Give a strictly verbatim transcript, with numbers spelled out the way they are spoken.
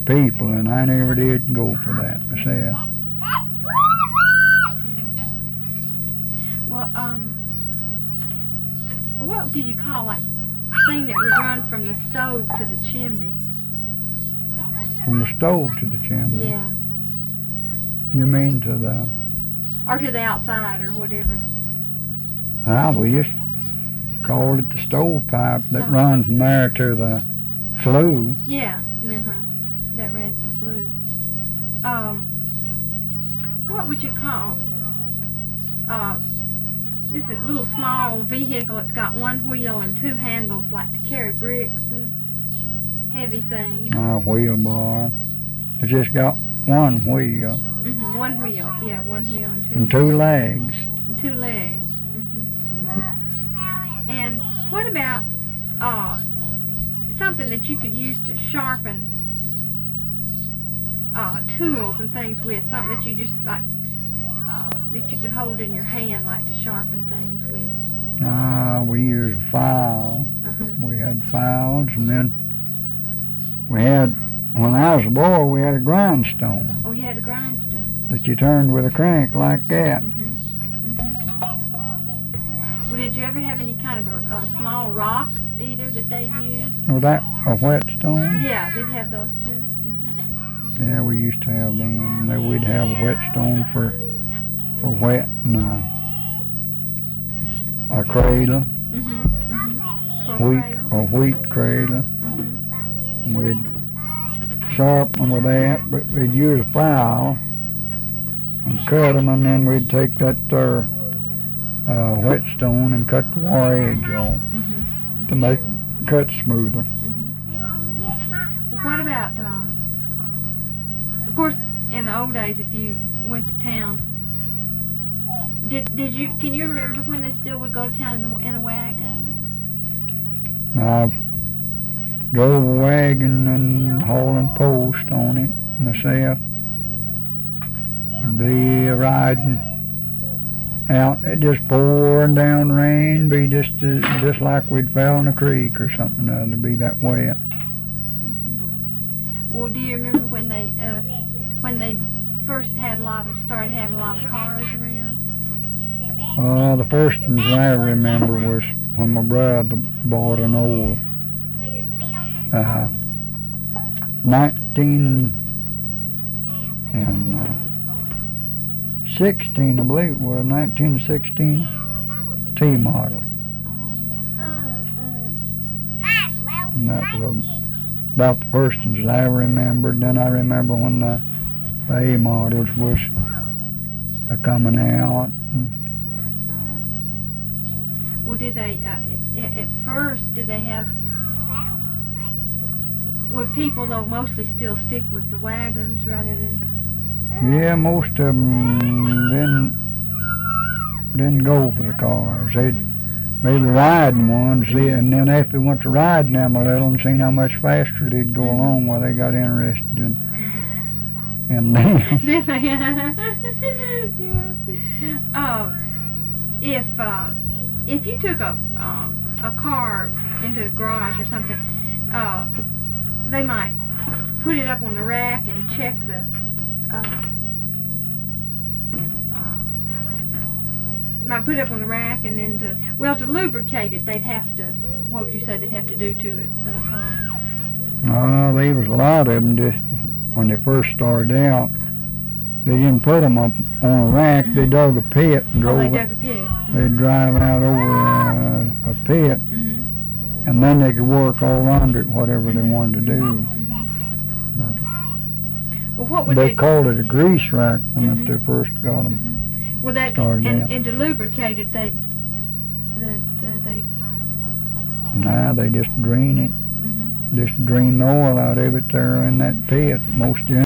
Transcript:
people, and I never did go for that myself. Well, um, what do you call like thing that would run from the stove to the chimney? From the stove to the chimney? Yeah. You mean to the... Or to the outside, or whatever. Ah, we just called it the stovepipe that Stove. runs from there to the flue. Yeah, uh-huh. That ran to the flue. Um, what would you call, uh, this is a little small vehicle. It's got one wheel and two handles, like to carry bricks and heavy things. A wheelbarrow. It's just got one wheel. Mm-hmm. One wheel, yeah, one wheel and two. And two legs. And two legs. Mm-hmm. And what about uh, something that you could use to sharpen uh, tools and things with? Something that you just like, uh, that you could hold in your hand, like to sharpen things with. Ah, we used a file. Uh-huh. We had files, and then we had, when I was a boy, we had a grindstone Oh, you had a grindstone. that you turned with a crank like that. Mm-hmm. Mm-hmm. Well, did you ever have any kind of a, a small rock either that they used? Was that a whetstone? Yeah, they'd have those too. Mm-hmm. Yeah, we used to have them. Then we'd have a whetstone for for whetting a, a cradle, Mm-hmm. Mm-hmm. wheat a wheat cradle. Mm-hmm. And we'd sharpen them with that, but we'd use a file and cut them, and then we'd take that there uh, whetstone and cut the wire edge off Mm-hmm. to make cut smoother. Mm-hmm. Well, what about, um, of course, in the old days, if you went to town, did did you can you remember when they still would go to town in, the, in a wagon? I drove a wagon and hauling post on it myself. Be riding out, it just pouring down rain, be just uh, just like we'd fell in a creek or something or other, be that wet. Mm-hmm. Well, do you remember when they uh, when they first had a lot of started having a lot of cars around? Uh, the first ones I remember was when my brother bought an old uh, nineteen and uh, sixteen, I believe it was, nineteen sixteen T model. And that was about the first ones I remembered. Then I remember when the, the A models was uh, coming out. And Well, did they uh, at, at first did they have? Would people though mostly still stick with the wagons rather than? yeah, most of them didn't didn't go for the cars. They'd maybe riding one, see, and then after they went to riding them a little and seen how much faster they'd go along, well, they got interested in in them. Did they? Yeah. Uh, if uh, if you took a uh, a car into the garage or something, uh, they might put it up on the rack and check the. Uh, uh, might put it up on the rack and then to well to lubricate it they'd have to. What would you say they'd have to do to it in a car? Uh, there was a lot of them just when they first started out. They didn't put them up on a rack. Mm-hmm. They dug a pit and Oh, drove they it. dug a pit. They'd drive out over uh, a pit, Mm-hmm. and then they could work all under it, whatever they wanted to do. Mm-hmm. Well, what would They they called it a grease rack when Mhm. they first got them. Mm-hmm. Well, that started and, out. and to lubricate it, they that uh, they. Nah, they just drain it. Mm-hmm. Just drain the oil out of it there in that pit. Most